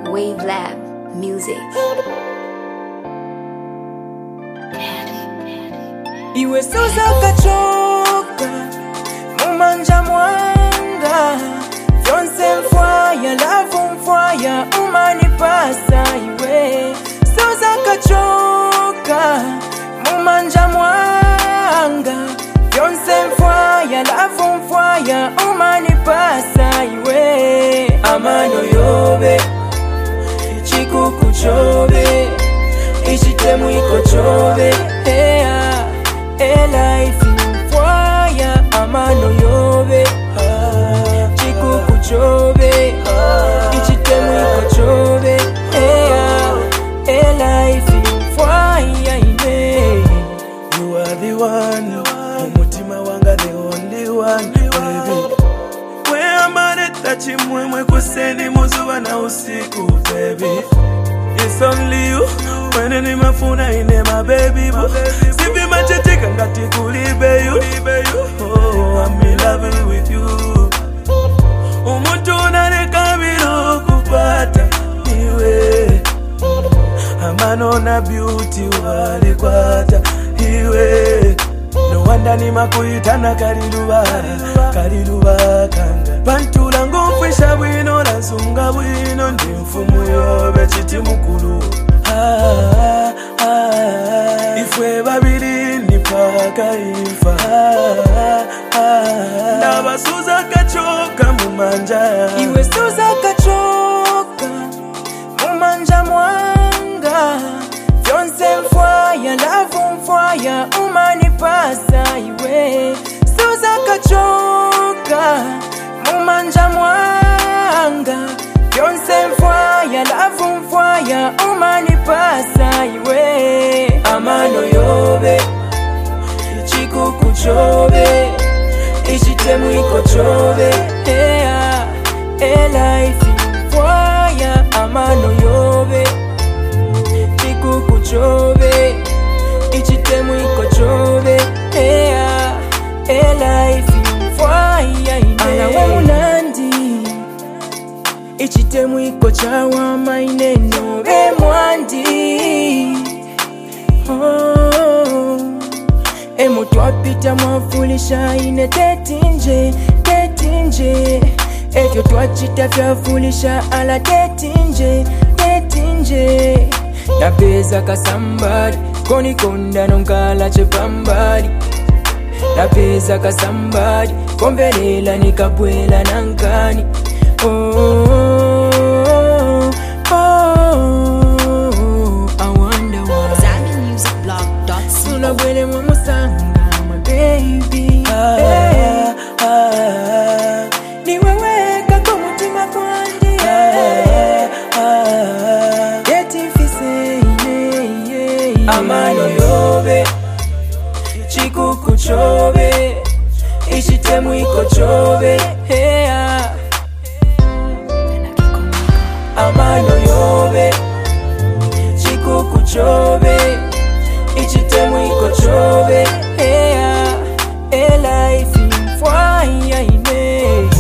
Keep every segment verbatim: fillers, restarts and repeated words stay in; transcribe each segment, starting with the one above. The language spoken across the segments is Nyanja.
Wavelab Music. Iwe suza kachoka mumanja mwanga vyonse mfwaya lavu mfwaya umanipasa iwe suza kachoka mumanja mwanga vyonse mfwaya lavu mfwaya umanipasa iwe amano yobe chikuku chobe ishitemu iko chobe hea elife mfwaya amano yobe chikuku chobe ichitemu iko chobe hea elife mfwaya ine. You are the one, umutima wanga the only one, baby. Where amaneta chimwemwe kuseni muzuwa na usiku, baby. It's only you, when ni mafuna ine my baby boo. Sipi machetika ngati kulibe you. Oh, I'm in love with you. Umuntu unareka biru kupata iwe. Amano na beauty walikwata iwe. No wonder ni makuitana kariluba, kariluba kanga. Pantula ngufisha bwino lansunga bwino ndi mfumu yobe chiti mukulu. Ah, ah, ifwe babiri ni paka ifa. Ah, ah, nabasuza kachoka mumanja. Iwe suza kachoka mumanja mwanga vyonse mfwaya lavu mfwaya umanipasa iwe suza kachoka mumanja mwanga vyonse mfwaya lavu mfwaya umanipasa iwe amano yobe chikuku chobe ishitemu iko chobe hea elife mfwaya amano yobe chikuku chobe ichitemu iko chobe hea elife mfwaya ine. Alawe munandi ichitemu iko chawa maineno be mwandi. Oh, emu twapita mwafulisha ine tetinje tetinje evyo twachita vyafulisha ala tetinje tetinje napeza kasambari konikonda nonkala chepambari napeza kasambari kombelela nikabwela nankani. Oh, oh, oh, I wonder why Zambi Music Blog dot co. unabwele mwamusanga my baby. Ah, Hey, ah, niweweka kwa mutima kwandi ah, ah. yetifise ine Amano yobe chikuku chobe ishitemu iko chobe hea amano yobe chikuku chobe ichitemu iko chobe hea elife mfwaya ine.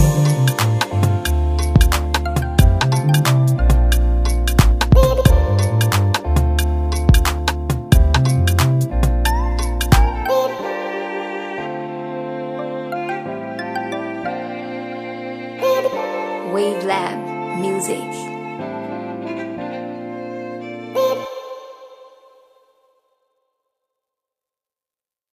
Wavelab Music.